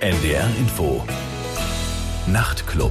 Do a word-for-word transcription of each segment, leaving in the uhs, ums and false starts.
N D R Info Nachtclub.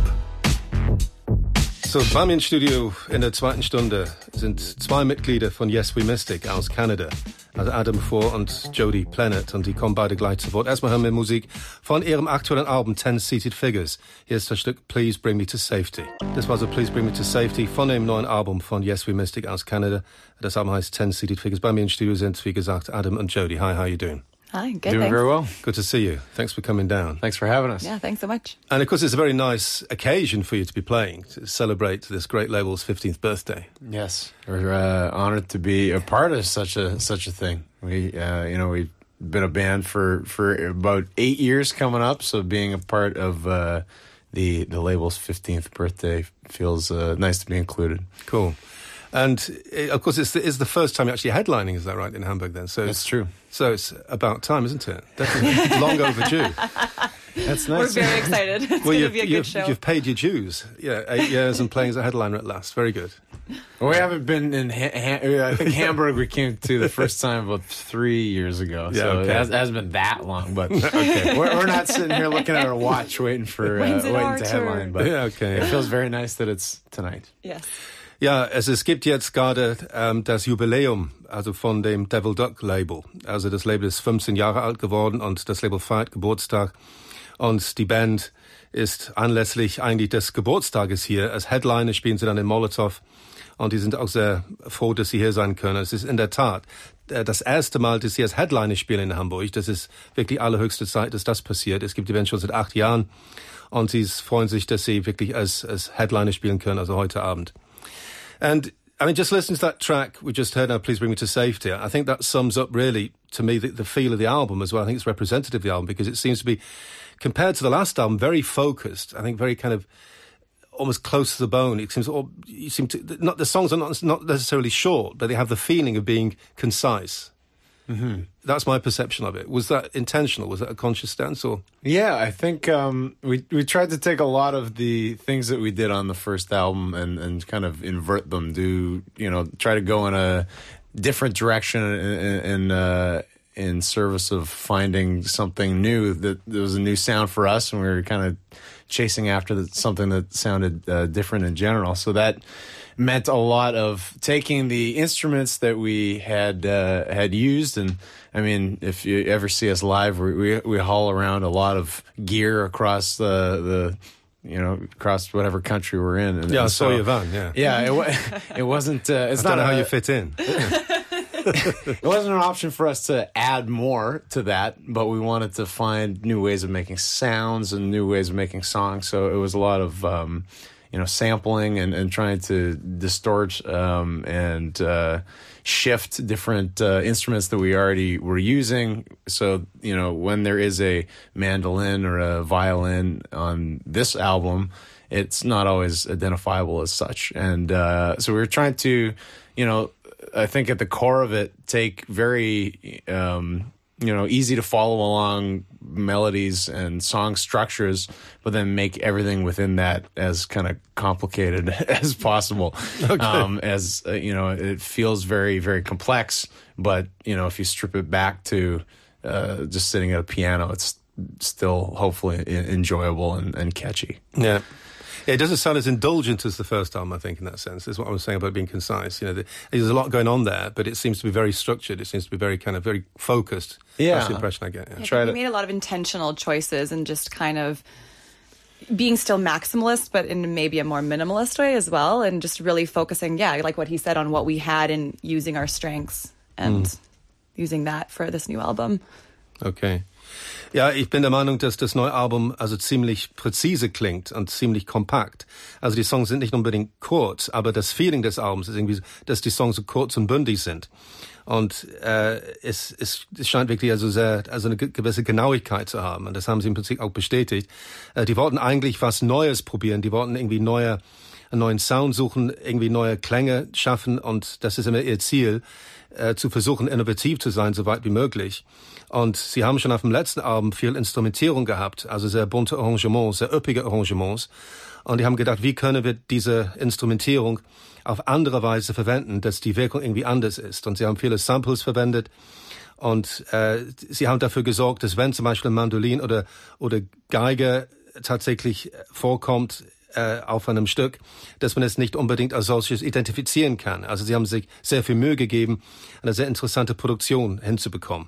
So, bei mir im Studio in der zweiten Stunde sind zwei Mitglieder von Yes We Mystic aus Kanada. Also Adam Four und Jody Planet, und die kommen beide gleich zu Wort. Erstmal hören wir Musik von ihrem aktuellen Album Ten Seated Figures. Hier ist das Stück Please Bring Me to Safety. Das war so Please Bring Me to Safety von dem neuen Album von Yes We Mystic aus Kanada. Das Album heißt Ten Seated Figures. Bei mir im Studio sind, wie gesagt, Adam und Jody. Hi, how are you doing? Hi, good. Doing thanks. very well. Good to see you. Thanks for coming down. Thanks for having us. Yeah, thanks so much. And of course, it's a very nice occasion for you to be playing, to celebrate this great label's fifteenth birthday. Yes, we're uh, honored to be a part of such a such a thing. We, uh, you know, we've been a band for, for about eight years coming up, so being a part of uh, the the label's fifteenth birthday feels uh, nice to be included. Cool. And it, of course, it's the, it's the first time you're actually headlining, is that right, in Hamburg then? So That's true. So it's about time, isn't it? Definitely long overdue. That's nice. We're very excited. It's Well, going to you've, be a good you've, show. you've paid your dues. Yeah, eight years and playing as a headliner at last. Very good. Well, we haven't been in, ha- ha- I think Hamburg we came to the first time about three years ago. Yeah, so okay. it, has, it hasn't been that long, but okay. we're, we're not sitting here looking at our watch waiting for uh, When's it our waiting to turn? headline. But Ja, okay. it feels very nice that it's tonight. Yes. Ja, es, es gibt jetzt gerade ähm, das Jubiläum, also von dem Devil Duck Label. Also das Label ist fünfzehn Jahre alt geworden und das Label feiert Geburtstag. Und die Band ist anlässlich eigentlich des Geburtstages hier. Als Headliner spielen sie dann in Molotow. Und die sind auch sehr froh, dass sie hier sein können. Es ist in der Tat das erste Mal, dass sie als Headliner spielen in Hamburg. Das ist wirklich allerhöchste Zeit, dass das passiert. Es gibt die Band schon seit acht Jahren. Und sie freuen sich, dass sie wirklich als, als Headliner spielen können, also heute Abend. And, I mean, just listen to that track we just heard now, Please Bring Me to Safety. I think that sums up, really, to me, the, the feel of the album as well. I think it's representative of the album because it seems to be, compared to the last album, very focused. I think very kind of almost close to the bone. It seems, all, you seem to, not, the songs are not, not necessarily short, but they have the feeling of being concise. Mm-hmm. That's my perception of it. Was that intentional? Was that a conscious stance? Or? Yeah, I think um, we we tried to take a lot of the things that we did on the first album and, and kind of invert them. Do you know? Try to go in a different direction in in, uh, in service of finding something new. That there was a new sound for us, and we were kind of chasing after the, something that sounded uh, different in general. So that meant a lot of taking the instruments that we had uh, had used, and I mean, if you ever see us live, we we, we haul around a lot of gear across the the you know across whatever country we're in. And, Yeah, and I saw so, your van. Yeah, yeah, it, wa- it wasn't. Uh, it's I don't not know how a- you fit in. It wasn't an option for us to add more to that, but we wanted to find new ways of making sounds and new ways of making songs. So it was a lot of, um, you know, sampling and, and trying to distort um, and uh, shift different uh, instruments that we already were using. So, you know, when there is a mandolin or a violin on this album, it's not always identifiable as such. And uh, so we were trying to, you know, I think at the core of it, take very, um, you know, easy to follow along melodies and song structures, but then make everything within that as kind of complicated as possible. Okay. Um, as, uh, you know, it feels very, very complex, but, you know, if you strip it back to uh, just sitting at a piano, it's still hopefully enjoyable and, and catchy. Yeah. Yeah, it doesn't sound as indulgent as the first album, I think, in that sense. Is what I was saying about being concise. You know, the, there's a lot going on there, but it seems to be very structured. It seems to be very kind of very focused. Yeah. That's the impression I get. Yeah. Yeah, Try we to- made a lot of intentional choices and just kind of being still maximalist, but in maybe a more minimalist way as well, and just really focusing, yeah, like what he said, on what we had and using our strengths and mm. using that for this new album. Okay. Ja, ich bin der Meinung, dass das neue Album also ziemlich präzise klingt und ziemlich kompakt. Also die Songs sind nicht unbedingt kurz, aber das Feeling des Albums ist irgendwie, dass die Songs so kurz und bündig sind. Und äh, es, es, es scheint wirklich also sehr, also eine gewisse Genauigkeit zu haben. Und das haben sie im Prinzip auch bestätigt. Äh, die wollten eigentlich was Neues probieren. Die wollten irgendwie neue, einen neuen Sound suchen, irgendwie neue Klänge schaffen. Und das ist immer ihr Ziel, äh, zu versuchen, innovativ zu sein, so weit wie möglich. Und sie haben schon auf dem letzten Album viel Instrumentierung gehabt, also sehr bunte Arrangements, sehr üppige Arrangements. Und die haben gedacht, wie können wir diese Instrumentierung auf andere Weise verwenden, dass die Wirkung irgendwie anders ist. Und sie haben viele Samples verwendet Und äh, sie haben dafür gesorgt, dass wenn zum Beispiel ein Mandolin oder, oder Geige tatsächlich vorkommt äh, auf einem Stück, dass man es nicht unbedingt als solches identifizieren kann. Also sie haben sich sehr viel Mühe gegeben, eine sehr interessante Produktion hinzubekommen.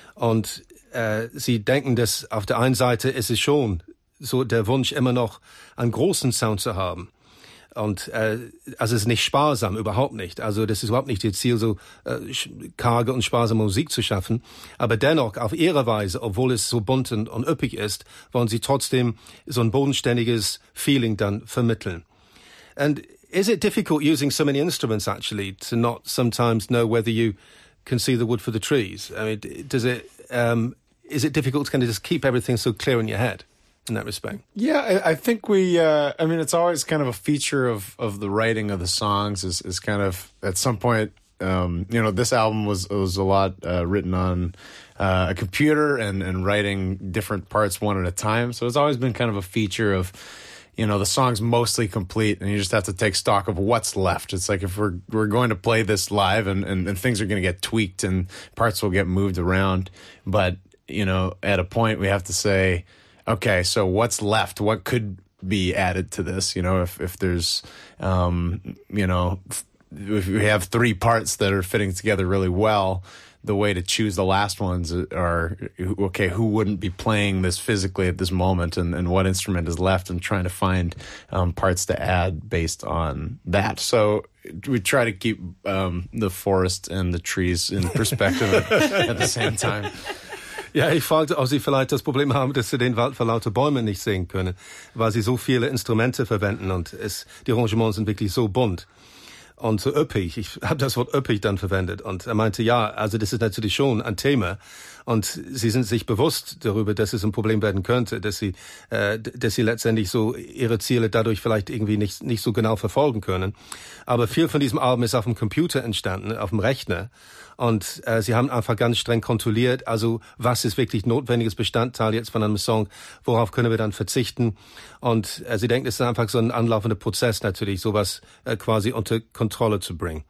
Und äh, sie denken, dass auf der einen Seite ist es schon so der Wunsch, immer noch einen großen Sound zu haben. Und äh, also es ist nicht sparsam, überhaupt nicht. Also das ist überhaupt nicht ihr Ziel, so äh, karge und sparsame Musik zu schaffen. Aber dennoch, auf ihre Weise, obwohl es so bunt und, und üppig ist, wollen sie trotzdem so ein bodenständiges Feeling dann vermitteln. And is it difficult using so many instruments actually to not sometimes know whether you can see the wood for the trees? I mean, does it um, is it difficult to kind of just keep everything so clear in your head? In that respect. Yeah, I, I think we, uh, I mean, it's always kind of a feature of, of the writing of the songs is, is kind of, at some point, um, you know, this album was, was a lot uh, written on uh, a computer and, and writing different parts one at a time. So it's always been kind of a feature of, you know, the song's mostly complete and you just have to take stock of what's left. It's like if we're we're going to play this live and, and, and things are going to get tweaked and parts will get moved around. But, you know, at a point we have to say, okay, so what's left? What could be added to this? You know, if if there's, um, you know, if we have three parts that are fitting together really well, the way to choose the last ones are, okay, who wouldn't be playing this physically at this moment, and, and what instrument is left, and trying to find um, parts to add based on that. So we try to keep um, the forest and the trees in perspective at, at the same time. Ja, ich fragte, ob Sie vielleicht das Problem haben, dass Sie den Wald vor lauter Bäumen nicht sehen können, weil Sie so viele Instrumente verwenden und es, die Arrangements sind wirklich so bunt und so üppig. Ich habe das Wort üppig dann verwendet und er meinte, ja, also das ist natürlich schon ein Thema und Sie sind sich bewusst darüber, dass es ein Problem werden könnte, dass Sie, äh, dass Sie letztendlich so Ihre Ziele dadurch vielleicht irgendwie nicht, nicht so genau verfolgen können. Aber viel von diesem Album ist auf dem Computer entstanden, auf dem Rechner. Und äh, sie haben einfach ganz streng kontrolliert, also was ist wirklich notwendiges Bestandteil jetzt von einem Song, worauf können wir dann verzichten. Und äh, sie denken, es ist einfach so ein anlaufender Prozess natürlich, sowas äh, quasi unter Kontrolle zu bringen.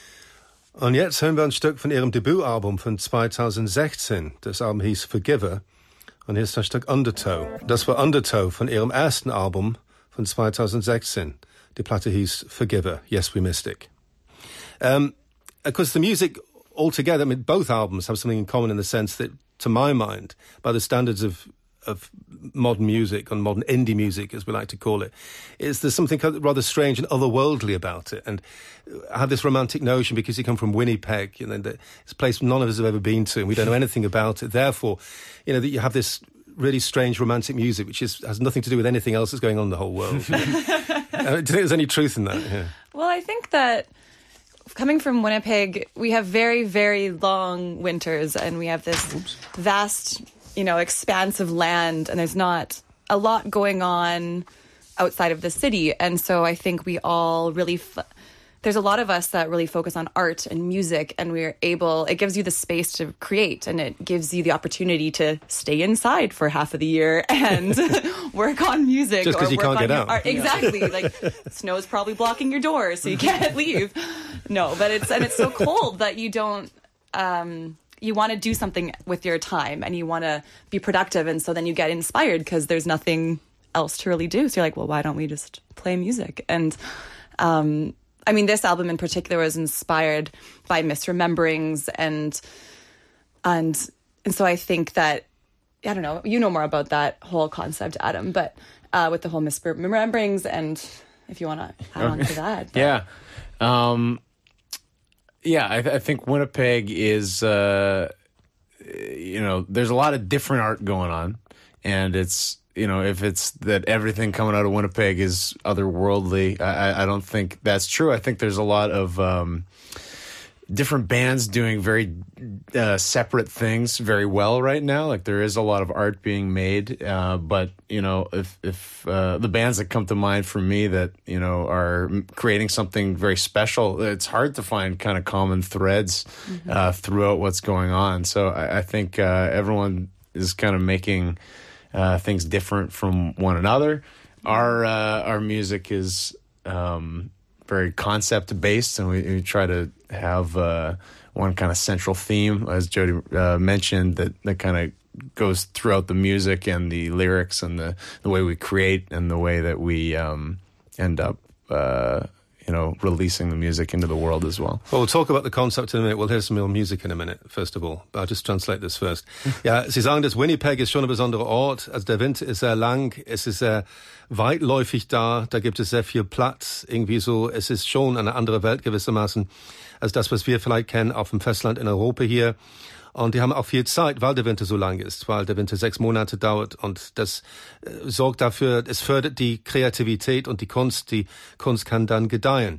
Und jetzt hören wir ein Stück von ihrem Debütalbum von zweitausendsechzehn. Das Album hieß Forgiver. Und hier ist das Stück Undertow. Das war Undertow von ihrem ersten Album von zweitausendsechzehn. Die Platte hieß Forgiver. Yes, we missed it. Um, of course, the music altogether, I mean, both albums have something in common in the sense that, to my mind, by the standards of of modern music, and modern indie music, as we like to call it, is there's something rather strange and otherworldly about it. And I have this romantic notion, because you come from Winnipeg, you know, it's a place none of us have ever been to, and we don't know anything about it. Therefore, you know, that you have this really strange romantic music, which is, has nothing to do with anything else that's going on in the whole world. uh, do you think there's any truth in that? Yeah. Well, I think that coming from Winnipeg, we have very, very long winters, and we have this Oops. vast, you know, expanse of land, and there's not a lot going on outside of the city. And so I think we all really, f- there's a lot of us that really focus on art and music, and we're able, it gives you the space to create, and it gives you the opportunity to stay inside for half of the year and work on music. Just because you can't get out. Art. Exactly. Like, snow's probably blocking your door, so you can't leave. No, but it's, and it's so cold that you don't, um, you want to do something with your time, and you want to be productive. And so then you get inspired because there's nothing else to really do. So you're like, well, why don't we just play music? And, um, I mean, this album in particular was inspired by misrememberings, and, and, and so I think that, I don't know, you know more about that whole concept, Adam, but, uh, with the whole misrememberings, and if you want to add okay. on to that. But. Yeah. Um, Yeah, I, th- I think Winnipeg is, uh, you know, there's a lot of different art going on. And it's, you know, if it's that everything coming out of Winnipeg is otherworldly, I, I don't think that's true. I think there's a lot of um, different bands doing very uh, separate things very well right now. Like, there is a lot of art being made. Uh, but, you know, if, if uh, the bands that come to mind for me that, you know, are creating something very special, it's hard to find kind of common threads mm-hmm. uh, throughout what's going on. So I, I think uh, everyone is kind of making uh, things different from one another. Our, uh, our music is... Um, very concept based, and we, we try to have uh, one kind of central theme, as Jody uh, mentioned, that that kind of goes throughout the music and the lyrics and the, the way we create and the way that we um, end up, uh, you know, releasing the music into the world as well. Well, we'll talk about the concept in a minute. We'll hear some more music in a minute, first of all. But I'll just translate this first. Ja, Sie sagen, dass Winnipeg ist schon ein besonderer Ort. Also der Winter ist sehr lang. Es ist sehr weitläufig da. Da gibt es sehr viel Platz. Irgendwie so, es ist schon eine andere Welt gewissermaßen als das, was wir vielleicht kennen auf dem Festland in Europa hier. Und die haben auch viel Zeit, weil der Winter so lang ist, weil der Winter sechs Monate dauert. Und das äh, sorgt dafür, es fördert die Kreativität und die Kunst. Die Kunst kann dann gedeihen.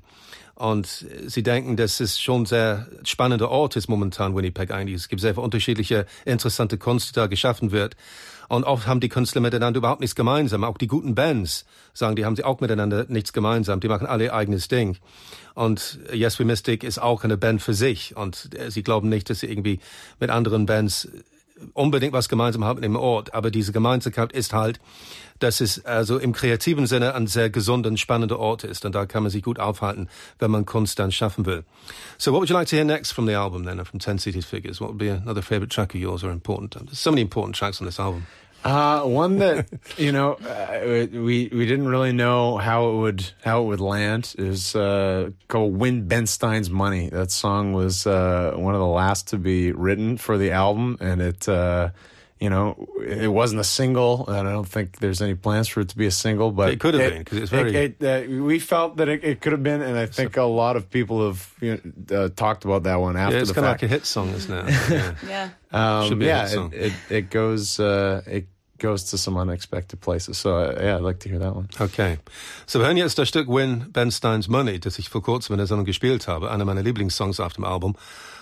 Und sie denken, dass es schon sehr spannender Ort ist momentan, Winnipeg eigentlich. Es gibt sehr unterschiedliche, interessante Kunst, die da geschaffen wird. Und oft haben die Künstler miteinander überhaupt nichts gemeinsam. Auch die guten Bands sagen, die haben sie auch miteinander nichts gemeinsam. Die machen alle ihr eigenes Ding. Und Yes We Mystic ist auch eine Band für sich. Und sie glauben nicht, dass sie irgendwie mit anderen Bands unbedingt was gemeinsam haben im Ort. Aber diese Gemeinsamkeit ist halt, dass es also im kreativen Sinne ein sehr gesunder und spannender Ort ist. Und da kann man sich gut aufhalten, wenn man Kunst dann schaffen will. So what would you like to hear next from the album then, from Ten Seated Figures? What would be another favourite track of yours or important? There's so many important tracks on this album. Uh, one that, you know, uh, we we didn't really know how it would how it would land is uh, called Win Ben Stein's Money. That song was uh, one of the last to be written for the album, and it, uh, you know, it wasn't a single, and I don't think there's any plans for it to be a single. But it could have it, been because it's very. It, it, uh, we felt that it, it could have been, and I think a lot of people have you know, uh, talked about that one after yeah, it's the kind fact. of like a hit song, isn't it? Yeah. Yeah. Um, Should be yeah, a hit song. It, it, it goes. Uh, it goes to some unexpected places. So, uh, yeah, I'd like to hear that one. Okay. So, wir hören jetzt das Stück Win Ben Stein's Money, das ich vor kurzem in der Sendung gespielt habe, einer meiner Lieblingssongs auf dem Album.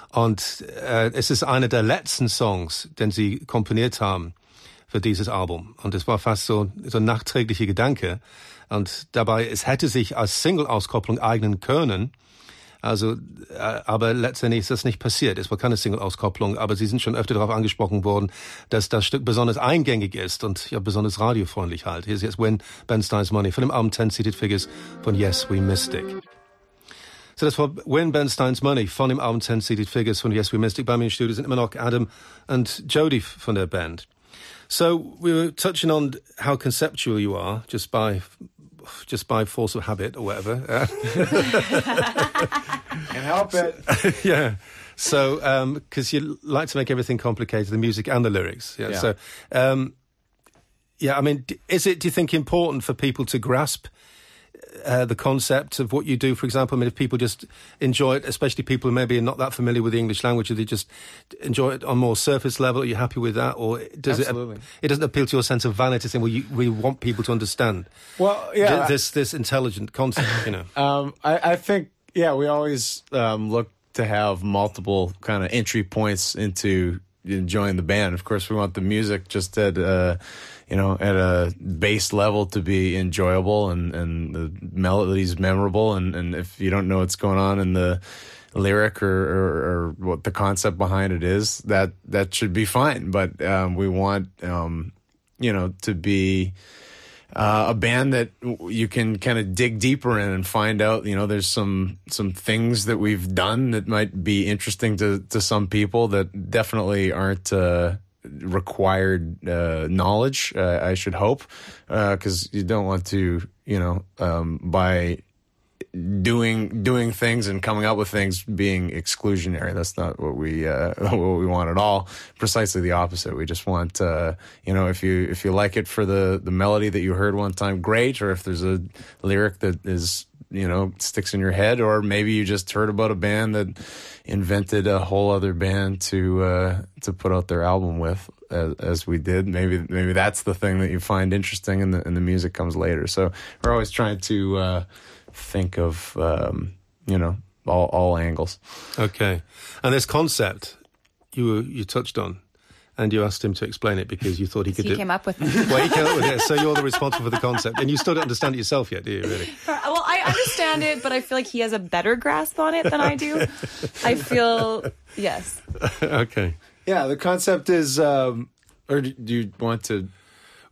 Und äh, es ist einer der letzten Songs, den sie komponiert haben für dieses Album. Und es war fast so, so ein nachträglicher Gedanke. Und dabei, es hätte sich als Single-Auskopplung eignen können. Also, äh, aber letztendlich ist das nicht passiert. Es war keine Single-Auskopplung, aber sie sind schon öfter darauf angesprochen worden, dass das Stück besonders eingängig ist und ja besonders radiofreundlich halt. Hier ist jetzt Win Ben Stein's Money von dem Album Ten Seated Figures von Yes We Mystic. So das war Win Ben Stein's Money von dem Album Ten Seated Figures von Yes We Mystic. Bei mir im Studio sind immer noch Adam und Jody von der Band. So we were touching on how conceptual you are just by just by force of habit or whatever. Can't help it. Yeah. So, um, because you like to make everything complicated, the music and the lyrics. Yeah. Yeah. So, um, yeah, I mean, is it, do you think, important for people to grasp uh, the concept of what you do, for example? I mean, if people just enjoy it, especially people who maybe are not that familiar with the English language, do they just enjoy it on more surface level? Are you happy with that? Or does Absolutely. it, it doesn't appeal to your sense of vanity, saying, well, you, we want people to understand Well, yeah. this, this intelligent concept, you know? Um, I, I think, yeah, we always um, look to have multiple kind of entry points into enjoying the band. Of course, we want the music just at, uh, you know, at a base level to be enjoyable and, and the melodies memorable. And, and if you don't know what's going on in the lyric or, or, or what the concept behind it is, that, that should be fine. But um, we want, um, you know, to be Uh, a band that you can kind of dig deeper in and find out, you know, there's some some things that we've done that might be interesting to, to some people that definitely aren't uh, required uh, knowledge, uh, I should hope, because uh, you don't want to, you know, um, by doing doing things and coming up with things being exclusionary. That's not what we uh, what we want at all. Precisely the opposite. We just want uh, you know, if you if you like it for the the melody that you heard one time, great. Or if there's a lyric that is, you know, sticks in your head, or maybe you just heard about a band that invented a whole other band to uh, to put out their album with, as, as we did. Maybe maybe that's the thing that you find interesting, and the and the music comes later. So we're always trying to uh, think of, um, you know, all, all angles. Okay. And this concept you you touched on, and you asked him to explain it because you thought he could he do it. He came up with it. Well, he came up with it, so you're the responsible for the concept. And you still don't understand it yourself yet, do you, really? Well, I understand it, but I feel like he has a better grasp on it than I do. I feel, yes. Okay. Yeah, the concept is, um, or do you want to...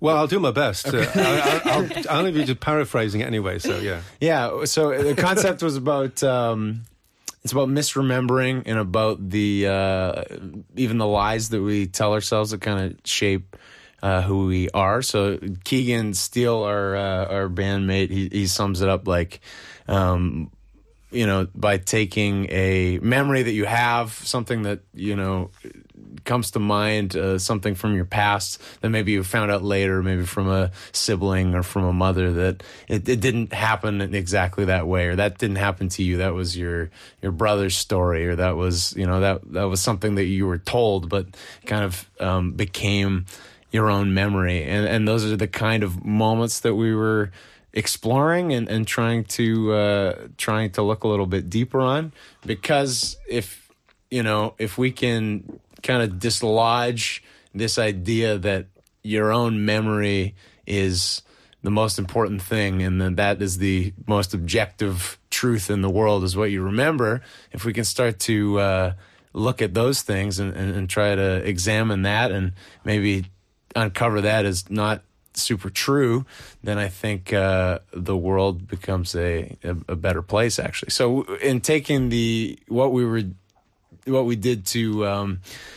Well, I'll do my best. Okay. Uh, I, I'll, I'll only be paraphrasing it anyway, so yeah. Yeah, so the concept was about, um, it's about misremembering and about the, uh, even the lies that we tell ourselves that kind of shape uh, who we are. So Keegan Steele, our, uh, our bandmate, he, he sums it up like, um, you know, by taking a memory that you have, something that, you know, comes to mind, uh, something from your past that maybe you found out later, maybe from a sibling or from a mother, that it, it didn't happen exactly that way, or that didn't happen to you. That was your your brother's story, or that was, you know, that that was something that you were told, but kind of um, became your own memory. And and those are the kind of moments that we were exploring and, and trying to uh, trying to look a little bit deeper on, because if you know if we can kind of dislodge this idea that your own memory is the most important thing and that that is the most objective truth in the world is what you remember, if we can start to uh, look at those things and, and, and try to examine that and maybe uncover that as not super true, then I think uh, the world becomes a, a, a better place, actually. So in taking the what we were what we did to um,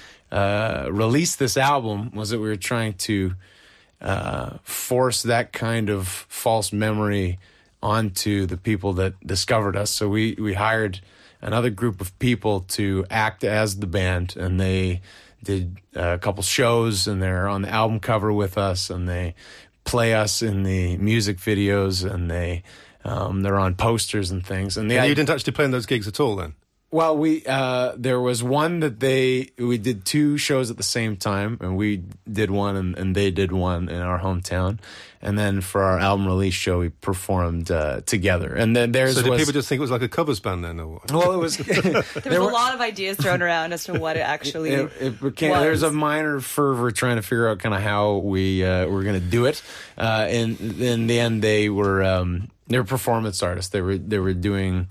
uh, release this album was that we were trying to uh, force that kind of false memory onto the people that discovered us. So we, we hired another group of people to act as the band, and they did a couple shows, and they're on the album cover with us, and they play us in the music videos, and they um, they're on posters and things. And, the, and you didn't actually play in those gigs at all, then? Well, we uh, there was one that they we did two shows at the same time, and we did one, and, and they did one in our hometown, and then for our album release show, we performed uh, together. And then there's so did was, people just think it was like a covers band then, or what? Well, it was. there was there were, a lot of ideas thrown around as to what it actually it, it became, was. There's a minor fervor trying to figure out kind of how we uh, were going to do it, uh, and in the end, they were um, they were performance artists. They were they were doing.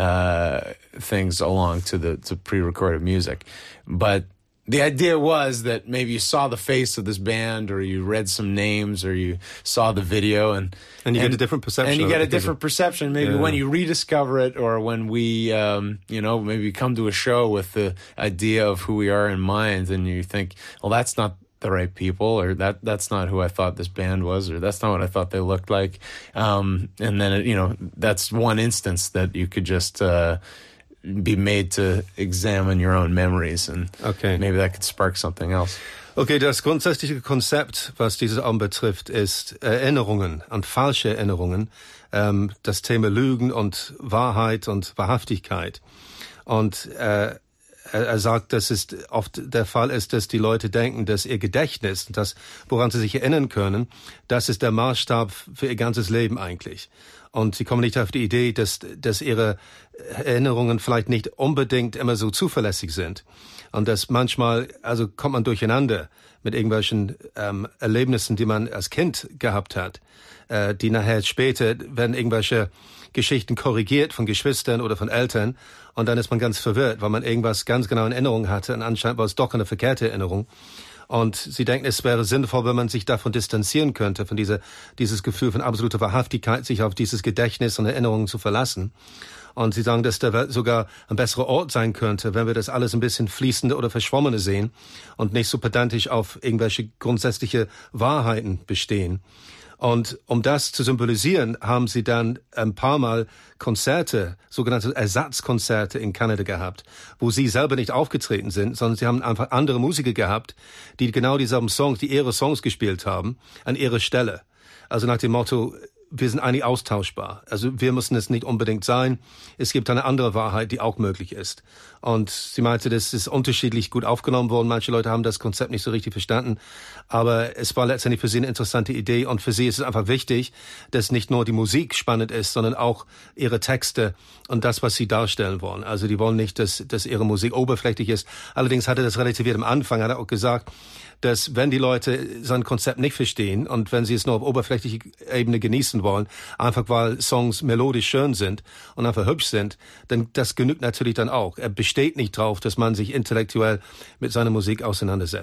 Uh, things along to the to pre-recorded music, but the idea was that maybe you saw the face of this band, or you read some names, or you saw the video, and and you and, get a different perception. And you get a different perception, maybe yeah. when you rediscover it, or when we, um, you know, maybe come to a show with the idea of who we are in mind, and you think, well, that's not the right people, or that that's not who I thought this band was, or that's not what I thought they looked like. Um, and then, it, you know, that's one instance that you could just uh, be made to examine your own memories, and okay. maybe that could spark something else. Okay, das grundsätzliche Konzept, was dieses Album betrifft, ist Erinnerungen an falsche Erinnerungen, ähm, das Thema Lügen und Wahrheit und Wahrhaftigkeit. Und äh, er sagt, dass es oft der Fall ist, dass die Leute denken, dass ihr Gedächtnis, das, woran sie sich erinnern können, das ist der Maßstab für ihr ganzes Leben eigentlich. Und sie kommen nicht auf die Idee, dass, dass ihre Erinnerungen vielleicht nicht unbedingt immer so zuverlässig sind. Und dass manchmal, also kommt man durcheinander mit irgendwelchen ähm, Erlebnissen, die man als Kind gehabt hat, äh, die nachher später werden irgendwelche Geschichten korrigiert von Geschwistern oder von Eltern, und dann ist man ganz verwirrt, weil man irgendwas ganz genau in Erinnerung hatte, und anscheinend war es doch eine verkehrte Erinnerung. Und sie denken, es wäre sinnvoll, wenn man sich davon distanzieren könnte, von dieser, dieses Gefühl von absoluter Wahrhaftigkeit, sich auf dieses Gedächtnis und Erinnerungen zu verlassen. Und sie sagen, dass der Welt sogar ein besserer Ort sein könnte, wenn wir das alles ein bisschen fließender oder verschwommener sehen und nicht so pedantisch auf irgendwelche grundsätzliche Wahrheiten bestehen. Und um das zu symbolisieren, haben sie dann ein paar Mal Konzerte, sogenannte Ersatzkonzerte in Kanada gehabt, wo sie selber nicht aufgetreten sind, sondern sie haben einfach andere Musiker gehabt, die genau dieselben Songs, die ihre Songs gespielt haben, an ihrer Stelle. Also nach dem Motto, wir sind eigentlich austauschbar. Also wir müssen es nicht unbedingt sein. Es gibt eine andere Wahrheit, die auch möglich ist. Und sie meinte, das ist unterschiedlich gut aufgenommen worden. Manche Leute haben das Konzept nicht so richtig verstanden. Aber es war letztendlich für sie eine interessante Idee. Und für sie ist es einfach wichtig, dass nicht nur die Musik spannend ist, sondern auch ihre Texte und das, was sie darstellen wollen. Also die wollen nicht, dass, dass ihre Musik oberflächlich ist. Allerdings hat er das relativiert am Anfang, hat er auch gesagt, dass wenn die Leute sein Konzept nicht verstehen und wenn sie es nur auf oberflächlicher Ebene genießen wollen, einfach weil Songs melodisch schön sind und einfach hübsch sind, dann das genügt natürlich dann auch. Er besteht nicht drauf, dass man sich intellektuell mit seiner Musik auseinandersetzt.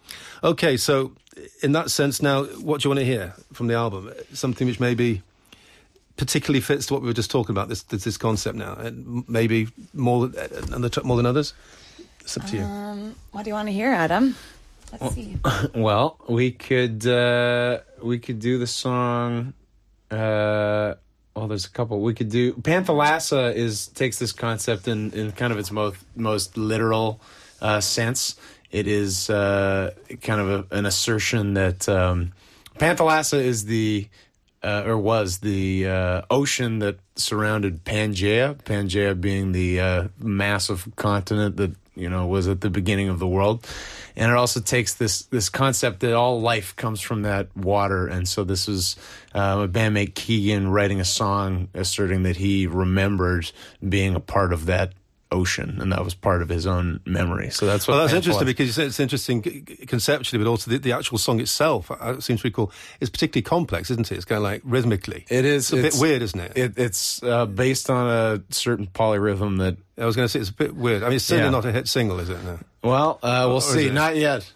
Okay, so in that sense now, what do you want to hear from the album? Something which maybe particularly fits to what we were just talking about, this this, this concept now, and maybe more, more than others? It's up to you. Um, what do you want to hear, Adam? Let's well, see. Well, we could uh, we could do the song. Uh, well, there's a couple. We could do Panthalassa is takes this concept in, in kind of its most most literal uh, sense. It is uh, kind of a, an assertion that um, Panthalassa is the uh, or was the uh, ocean that surrounded Pangaea. Pangaea being the uh, massive continent that, you know, was at the beginning of the world. And it also takes this this concept that all life comes from that water. And so this is uh, my bandmate Keegan writing a song asserting that he remembered being a part of that ocean, and that was part of his own memory. So that's what. Well, that's interesting because you said it's interesting conceptually, but also the, the actual song itself, uh, it seems pretty cool. It's particularly complex, isn't it? It's kind of like rhythmically. It is. It's a bit weird, isn't it? it it's uh, based on a certain polyrhythm that. I was going to say it's a bit weird. I mean, it's certainly Yeah. not a hit single, is it? No. Well, uh, we'll Or see. is it? Not yet.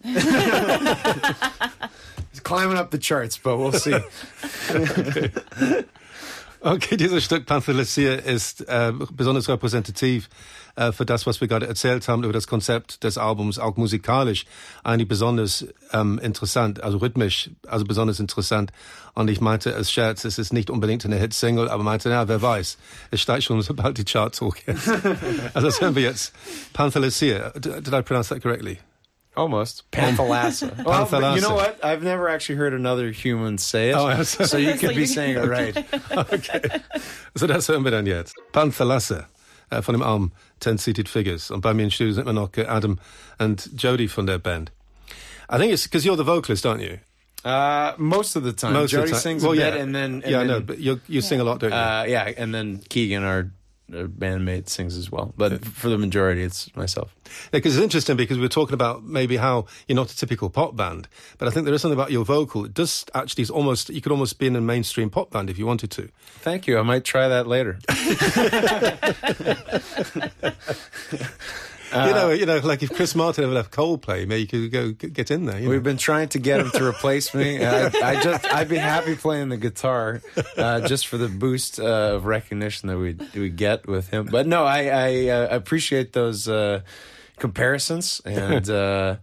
It's climbing up the charts, but we'll see. Okay, dieses Stück Panthalassa ist äh, besonders repräsentativ äh, für das, was wir gerade erzählt haben über das Konzept des Albums, auch musikalisch eigentlich besonders ähm, interessant, also rhythmisch, also besonders interessant. Und ich meinte als Scherz, es ist nicht unbedingt eine Hit-Single, aber meinte, na, wer weiß, es steigt schon sobald die Charts hochgehen. Also das hören wir jetzt. Panthalassa, did I pronounce that correctly? Almost. Panthalassa. Well, but Panthalassa. you know what? I've never actually heard another human say it, Oh, yes. so you could So be you- saying it right. Okay. So das hören wir dann jetzt. Panthalassa äh, von dem Album Ten Seated Figures. Und bei mir im Studio sind wir noch äh, Adam und Jody von der Band. I think it's because you're the vocalist, aren't you? Uh, most of the time. Most Jody of the time. sings well, a yeah. bit, and then... And yeah, then I know, but you you sing a lot, don't you? Uh, yeah, and then Keegan, our, our bandmate, sings as well. But for the majority, it's myself. Because it's interesting because we were talking about maybe how you're not a typical pop band, but I think there is something about your vocal. It does actually, it's almost, you could almost be in a mainstream pop band if you wanted to. Thank you. I might try that later. you know, you know, like if Chris Martin ever left Coldplay, maybe you could go g- get in there. You We've know? been trying to get him to replace me. I, I just, I'd be happy playing the guitar, uh, just for the boost uh, of recognition that we we get with him. But no, I, I uh, appreciate those uh, comparisons, and uh,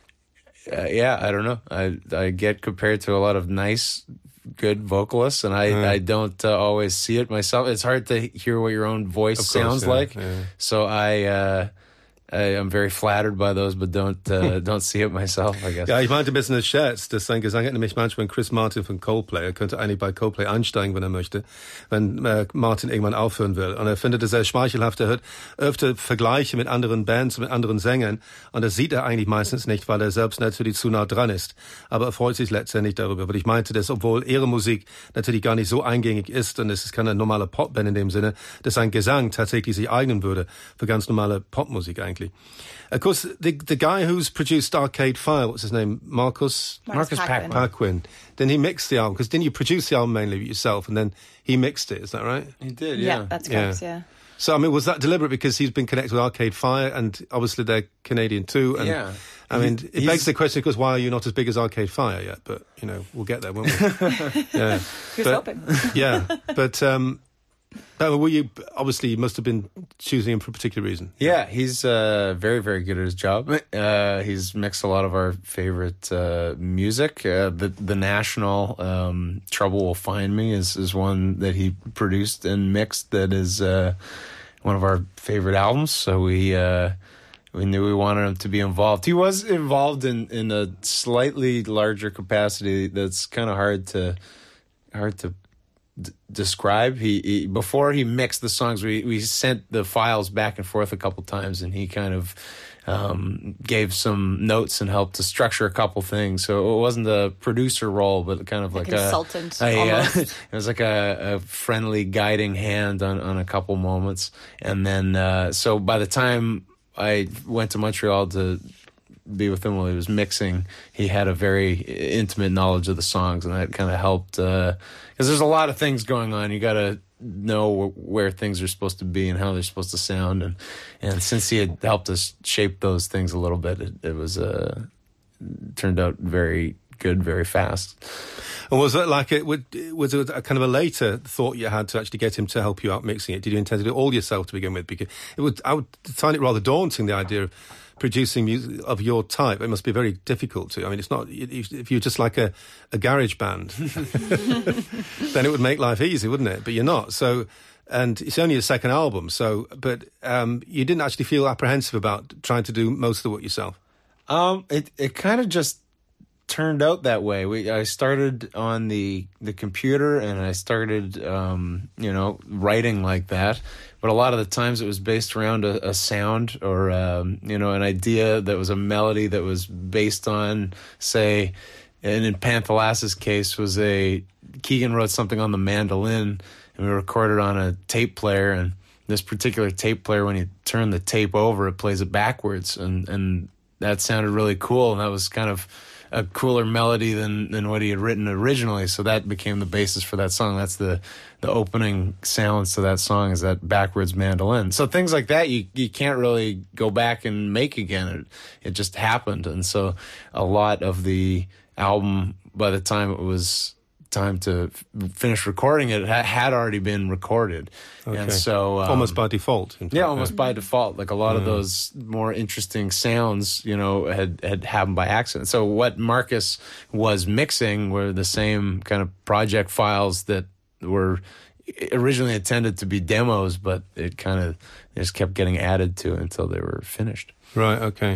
uh, yeah, I don't know. I I get compared to a lot of nice, good vocalists, and I Mm. I don't uh, always see it myself. It's hard to hear what your own voice Of course, sounds yeah, like. yeah. So I. Uh, I, I'm very flattered by those, but don't uh, don't see it myself, I guess. Ja, ich meinte ein bisschen als Scherz, dass sein Gesang hat nämlich manchmal Chris Martin von Coldplay, er könnte eigentlich bei Coldplay einsteigen, wenn er möchte, wenn äh, Martin irgendwann aufhören will. Und er findet es sehr schmeichelhaft, er hört öfter Vergleiche mit anderen Bands, mit anderen Sängern, und das sieht er eigentlich meistens nicht, weil er selbst natürlich zu nah dran ist. Aber er freut sich letztendlich darüber, weil ich meinte, dass obwohl ihre Musik natürlich gar nicht so eingängig ist, und es ist keine normale Popband in dem Sinne, dass sein Gesang tatsächlich sich eignen würde für ganz normale Popmusik eigentlich. Of course, the the guy who's produced Arcade Fire, what's his name? Marcus Marcus Paquin. Paquin. Then he mixed the album, because didn't you produce the album mainly yourself, and then he mixed it? Is that right? He did, Yeah, that's correct. Yeah. So I mean, was that deliberate because he's been connected with Arcade Fire, and obviously they're Canadian too? And, Yeah. I mean, He- it begs the question, because why are you not as big as Arcade Fire yet? But you know, we'll get there, won't we? Yeah. Here's But- hoping. Yeah, but um, but were you obviously you must have been choosing him for a particular reason? Yeah, he's uh, very, very good at his job. Uh, he's mixed a lot of our favorite uh, music. Uh, the the National um, "Trouble Will Find Me" is is one that he produced and mixed. That is uh, one of our favorite albums. So we uh, we knew we wanted him to be involved. He was involved in in a slightly larger capacity. That's kind of hard to hard to. D- describe he, he before he mixed the songs, we we sent the files back and forth a couple times, and he kind of um gave some notes and helped to structure a couple things. So it wasn't a producer role, but kind of A like consultant, a, a uh, almost. it was like a, a friendly guiding hand on on a couple moments. And then uh so by the time I went to Montreal to be with him while he was mixing, he had a very intimate knowledge of the songs, and that kind of helped, because uh, there's a lot of things going on. You got to know wh- where things are supposed to be and how they're supposed to sound, and and since he had helped us shape those things a little bit, it, it was uh, turned out very good very fast. And was that like it? Was it a kind of a later thought you had to actually get him to help you out mixing it? Did you intend to do it all yourself to begin with? Because it would, I would find it rather daunting, the idea of producing music of your type. It must be very difficult to. I mean, it's not, if you're just like a, a garage band, then it would make life easy, wouldn't it? But you're not. So, and it's only a second album. So, but um, you didn't actually feel apprehensive about trying to do most of the work yourself. Um, it it kind of just turned out that way. We I started on the the computer, and I started um, you know writing like that. But a lot of the times it was based around a, a sound or um, you know an idea that was a melody that was based on, say, and in Panthelas's case was a Keegan wrote something on the mandolin, and we recorded on a tape player. And this particular tape player, when you turn the tape over, it plays it backwards, and and that sounded really cool. And that was kind of a cooler melody than, than what he had written originally. So that became the basis for that song. That's the, the opening sounds to that song, is that backwards mandolin. So things like that, you, you can't really go back and make again. It, it just happened. And so a lot of the album, by the time it was time to f- finish recording it, ha- had already been recorded. Okay. And so um, almost by default. In fact, yeah, almost by default. Like a lot Mm. of those more interesting sounds, you know, had had happened by accident. So what Marcus was mixing were the same kind of project files that were originally intended to be demos, but it kind of just kept getting added to until they were finished. Right, okay.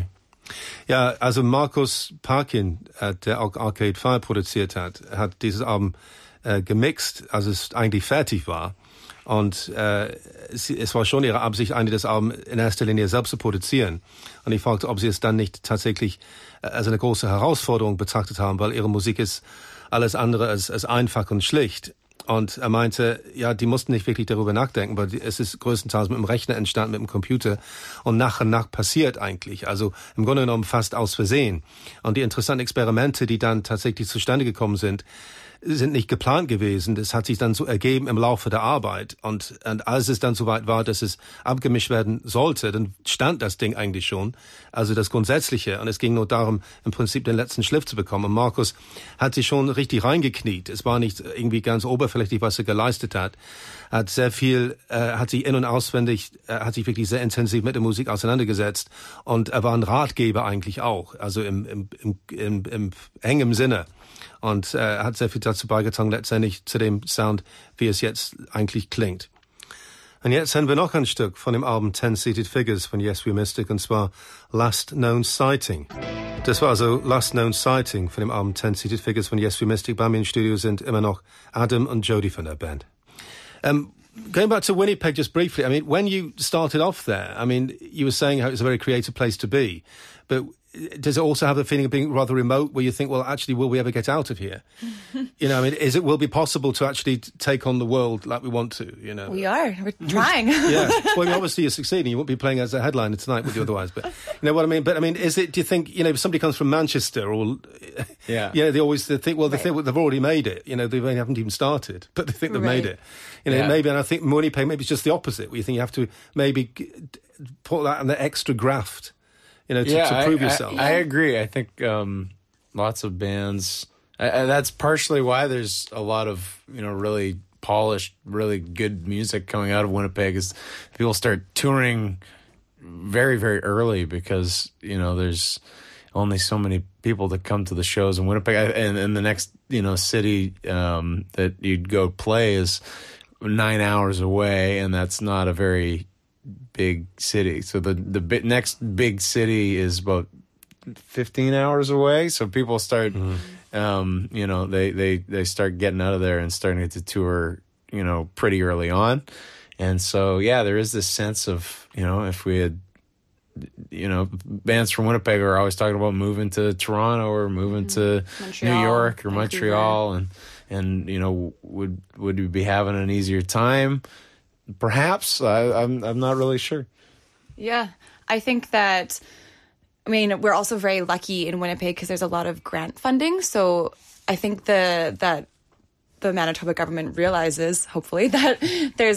Ja, also Markus Parkin, äh, der auch Arcade Fire produziert hat, hat dieses Album äh, gemixt, als es eigentlich fertig war. Und äh, es, es war schon ihre Absicht, eigentlich das Album in erster Linie selbst zu produzieren. Und ich fragte, ob sie es dann nicht tatsächlich äh, als eine große Herausforderung betrachtet haben, weil ihre Musik ist alles andere als, als einfach und schlicht. Und er meinte, ja, die mussten nicht wirklich darüber nachdenken, weil es ist größtenteils mit dem Rechner entstanden, mit dem Computer, und nach und nach passiert eigentlich. Also im Grunde genommen fast aus Versehen. Und die interessanten Experimente, die dann tatsächlich zustande gekommen sind, sind nicht geplant gewesen. Das hat sich dann so ergeben im Laufe der Arbeit. Und, und als es dann soweit war, dass es abgemischt werden sollte, dann stand das Ding eigentlich schon. Also das Grundsätzliche. Und es ging nur darum, im Prinzip den letzten Schliff zu bekommen. Und Markus hat sich schon richtig reingekniet. Es war nicht irgendwie ganz oberflächlich, was er geleistet hat. Er hat sehr viel, äh, hat sich in- und auswendig, äh, hat sich wirklich sehr intensiv mit der Musik auseinandergesetzt. Und er war ein Ratgeber eigentlich auch. Also im, im, im, im, im engem Sinne. Und äh, hat sehr viel dazu beigetragen, letztendlich zu dem Sound, wie es jetzt eigentlich klingt. Und jetzt haben wir noch ein Stück von dem Album Ten-Seated Figures von Yes We Mystic, und zwar Last Known Sighting. Das war also Last Known Sighting von dem Album Ten-Seated Figures von Yes We Mystic. Bei mir im Studio sind immer noch Adam und Jody von der Band. Um, going back to Winnipeg just briefly, I mean, when you started off there, I mean, you were saying how it's a very creative place to be, but does it also have the feeling of being rather remote, where you think, well, actually, will we ever get out of here? You know, I mean, is it will be possible to actually take on the world like we want to? You know, We are. We're trying. yeah. Well, I mean, obviously you're succeeding. You won't be playing as a headliner tonight, would you? Otherwise, but you know what I mean. But I mean, is it? Do you think, you know, if somebody comes from Manchester or Yeah. you know, they always they think, well, they Right. think well, they've already made it. You know, they haven't even started, but they think they've made Right. it. You know, Yeah. maybe, and I think Winnipeg, maybe it's just the opposite, where you think you have to maybe g- put that on the extra graft. You know, to, to prove I, yourself. I, I agree. I think um, lots of bands. I, I, that's partially why there's a lot of you know really polished, really good music coming out of Winnipeg. Is people start touring very, very early because you know there's only so many people that come to the shows in Winnipeg, I, and, and the next you know city um, that you'd go play is nine hours away, and that's not a very big city. So the the bi- next big city is about fifteen hours away. So people start, mm-hmm. um, you know, they, they, they start getting out of there and starting to tour, you know, pretty early on. And so, yeah, there is this sense of, you know, if we had, you know, bands from Winnipeg are always talking about moving to Toronto or moving to Montreal, New York or Vancouver. Montreal, and and you know, would would we be having an easier time? Perhaps. I, I'm I'm not really sure. Yeah. I think that, I mean, we're also very lucky in Winnipeg because there's a lot of grant funding. So I think the that the Manitoba government realizes, hopefully, that there's a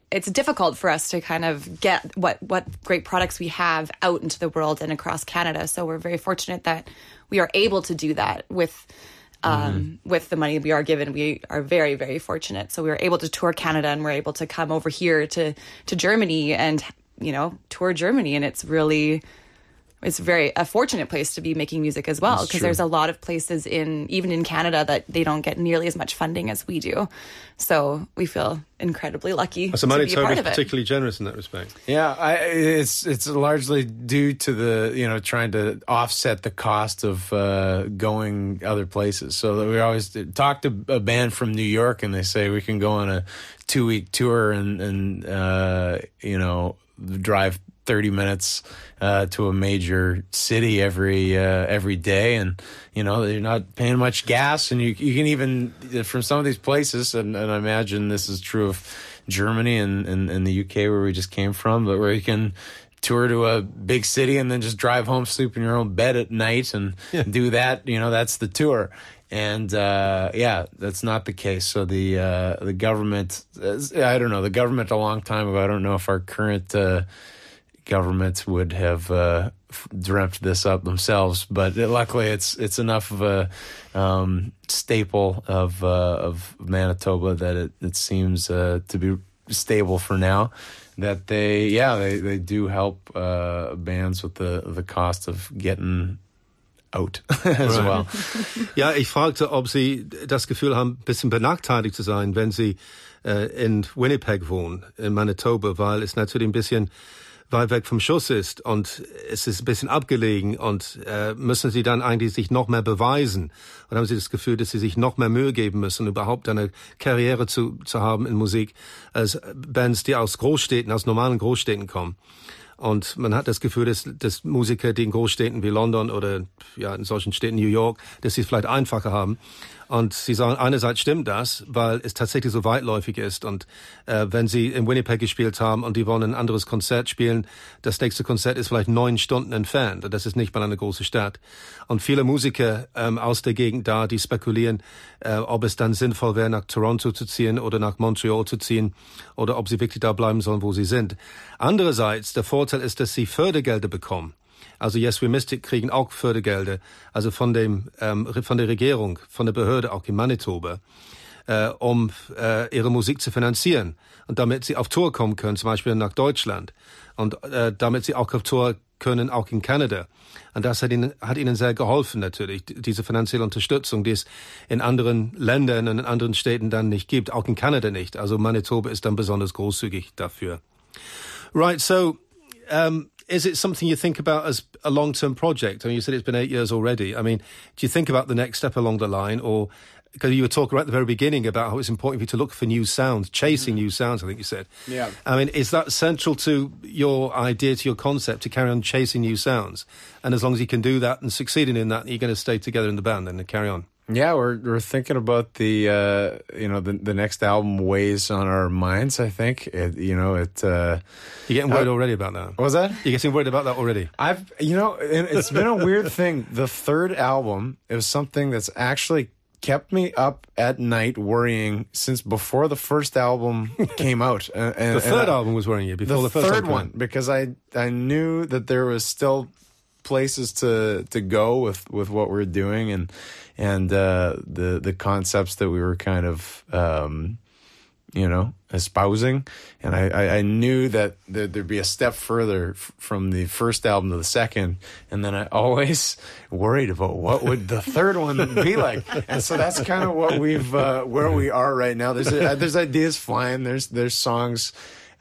it's difficult for us to kind of get what, what great products we have out into the world and across Canada. So we're very fortunate that we are able to do that with um, mm-hmm. with the money we are given. We are very, very fortunate. So we were able to tour Canada, and we're able to come over here to, to Germany and, you know, tour Germany. And it's really... It's very a fortunate place to be making music as well, because there's a lot of places in even in Canada that they don't get nearly as much funding as we do. So we feel incredibly lucky so to be a part Manitoba is of it. particularly generous in that respect. Yeah, I, it's it's largely due to the you know trying to offset the cost of uh, going other places. So we always talk to a band from New York, and they say we can go on a two week tour and and uh, you know drive thirty minutes uh, to a major city every uh, every day, and you know you're not paying much gas, and you you can even from some of these places, and, and I imagine this is true of Germany and, and, and the U K where we just came from, but where you can tour to a big city and then just drive home, sleep in your own bed at night, and yeah. do that. You know that's the tour. And uh, yeah, that's not the case. So the uh, the government, I don't know, the government a long time ago. I don't know if our current uh, government would have uh, dreamt this up themselves, but it, luckily it's it's enough of a um, staple of uh, of Manitoba that it, it seems uh, to be stable for now. That they yeah they, they do help uh, bands with the the cost of getting out as well. Ja, ich fragte, ob Sie das Gefühl haben, ein bisschen benachteiligt zu sein, wenn Sie äh, in Winnipeg wohnen, in Manitoba, weil es natürlich ein bisschen weit weg vom Schuss ist und es ist ein bisschen abgelegen und äh, müssen Sie dann eigentlich sich noch mehr beweisen? Oder haben Sie das Gefühl, dass Sie sich noch mehr Mühe geben müssen, überhaupt eine Karriere zu, zu haben in Musik, als Bands, die aus Großstädten, aus normalen Großstädten kommen? Und man hat das Gefühl, dass, dass Musiker, die in Großstädten wie London oder ja in solchen Städten New York, dass sie es vielleicht einfacher haben. Und sie sagen, einerseits stimmt das, weil es tatsächlich so weitläufig ist. Und äh, wenn sie in Winnipeg gespielt haben und die wollen ein anderes Konzert spielen, das nächste Konzert ist vielleicht neun Stunden entfernt. Und das ist nicht mal eine große Stadt. Und viele Musiker ähm, aus der Gegend da, die spekulieren, äh, ob es dann sinnvoll wäre, nach Toronto zu ziehen oder nach Montreal zu ziehen oder ob sie wirklich da bleiben sollen, wo sie sind. Andererseits, der Vorteil ist, dass sie Fördergelder bekommen. Also Yes We Missed It kriegen auch Fördergelder, also von dem ähm, von der Regierung, von der Behörde auch in Manitoba, äh, um äh, ihre Musik zu finanzieren und damit sie auf Tour kommen können, zum Beispiel nach Deutschland und äh, damit sie auch auf Tour können, auch in Kanada. Und das hat ihnen, hat ihnen sehr geholfen natürlich, diese finanzielle Unterstützung, die es in anderen Ländern und in anderen Städten dann nicht gibt, auch in Kanada nicht. Also Manitoba ist dann besonders großzügig dafür. Right, so um, is it something you think about as a long-term project? I mean, you said it's been eight years already. I mean, do you think about the next step along the line, or because you were talking right at the very beginning about how it's important for you to look for new sounds, chasing mm-hmm. new sounds, I think you said. Yeah. I mean, is that central to your idea, to your concept, to carry on chasing new sounds? And as long as you can do that and succeeding in that, you're going to stay together in the band and carry on. Yeah, we're we're thinking about the uh, you know the the next album weighs on our minds. I think it, you know it. Uh, You're getting worried uh, already about that. What was that? You're getting worried about that already. I've you know it, it's been a weird thing. The third album is something that's actually kept me up at night worrying since before the first album came out. And, and, the third and I, album was worrying you before the, the first third album one because I I knew that there was still places to to go with with what we're doing and. And uh, the the concepts that we were kind of, um, you know, espousing, and I, I, I knew that there'd be a step further f- from the first album to the second, and then I always worried about what would the third one be like. And so that's kind of what we've uh, where we are right now. There's uh, there's ideas flying. There's there's songs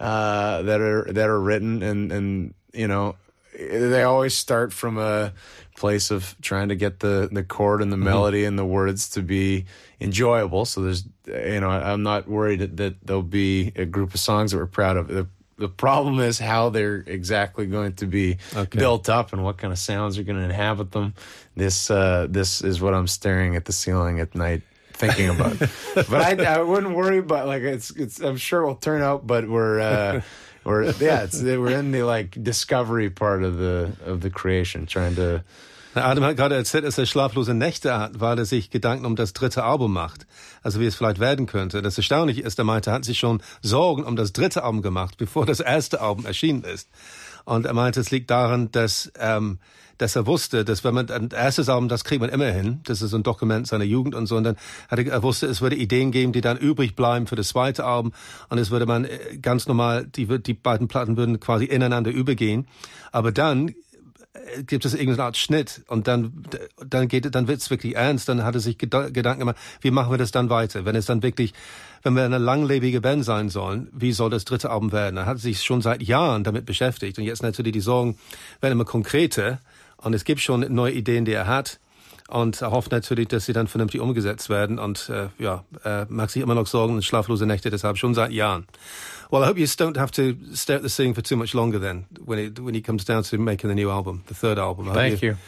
uh, that are that are written, and and you know, they always start from a place of trying to get the, the chord and the melody mm-hmm. and the words to be enjoyable. So there's, you know, I'm not worried that, that there'll be a group of songs that we're proud of. The, the problem is how they're exactly going to be okay. built up and what kind of sounds are going to inhabit them. This, uh, this is what I'm staring at the ceiling at night thinking about. But I, I wouldn't worry about, like, it's, it's, I'm sure it will turn out, but we're, uh, Or yeah, it's, we're in the like discovery part of the of the creation, trying to Adam hat gerade erzählt, dass er schlaflose Nächte hat, weil er sich Gedanken um das dritte Album macht. Also wie es vielleicht werden könnte. Das Erstaunliche ist, er meinte, er hat sich schon Sorgen um das dritte Album gemacht, bevor das erste Album erschienen ist. Und er meinte, es liegt daran, dass, ähm, dass er wusste, dass wenn man ein erstes Album, das kriegt man immer hin. Das ist ein Dokument seiner Jugend und so. Und dann hat er, er wusste, es würde Ideen geben, die dann übrig bleiben für das zweite Album. Und es würde man ganz normal, die, die beiden Platten würden quasi ineinander übergehen. Aber dann gibt es irgendeine Art Schnitt und dann dann geht dann wird's wirklich ernst. Dann hat er sich Geda- Gedanken gemacht, wie machen wir das dann weiter, wenn es dann wirklich, wenn wir eine langlebige Band sein sollen, wie soll das dritte Album werden? Er hat sich schon seit Jahren damit beschäftigt und jetzt natürlich die Sorgen werden immer konkreter und es gibt schon neue Ideen, die er hat. Und er hofft natürlich, dass sie dann vernünftig umgesetzt werden. Und äh, ja, er macht sich immer noch Sorgen und schlaflose Nächte deshalb schon seit Jahren. Well, I hope you don't have to stay at the singing for too much longer then, when it when he comes down to making the new album, the third album. I Thank you.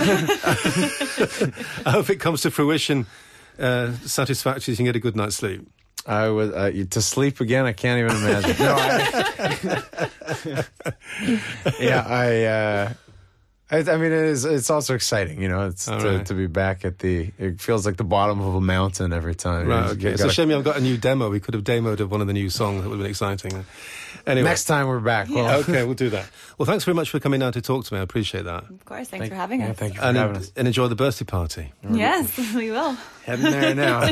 I hope it comes to fruition uh, satisfactory, so you can get a good night's sleep. I would uh, to sleep again. I can't even imagine. No, I, yeah, I. Uh, I, I mean, it is. It's also exciting, you know. It's to, right. to be back at the. It feels like the bottom of a mountain every time. Right. You Okay. It's gotta, a shame you haven't got a new demo. We could have demoed one of the new songs. That would have been exciting. Anyway. Next time we're back. Yeah. Well, Okay, we'll do that. Well, thanks very much for coming down to talk to me. I appreciate that. Of course, thanks thank, for having yeah, us. Thank you for And, having us. and enjoy the birthday party. Yes, we will. Heading there now.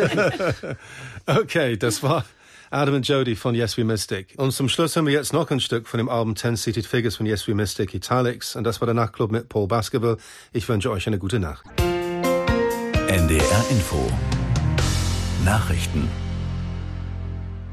Okay, das war Adam und Jody von Yes We Mystic. Und zum Schluss haben wir jetzt noch ein Stück von dem Album Ten-Seated Figures von Yes We Mystic, Italics. Und das war der Nachtclub mit Paul Baskerville. Ich wünsche euch eine gute Nacht. N D R Info Nachrichten.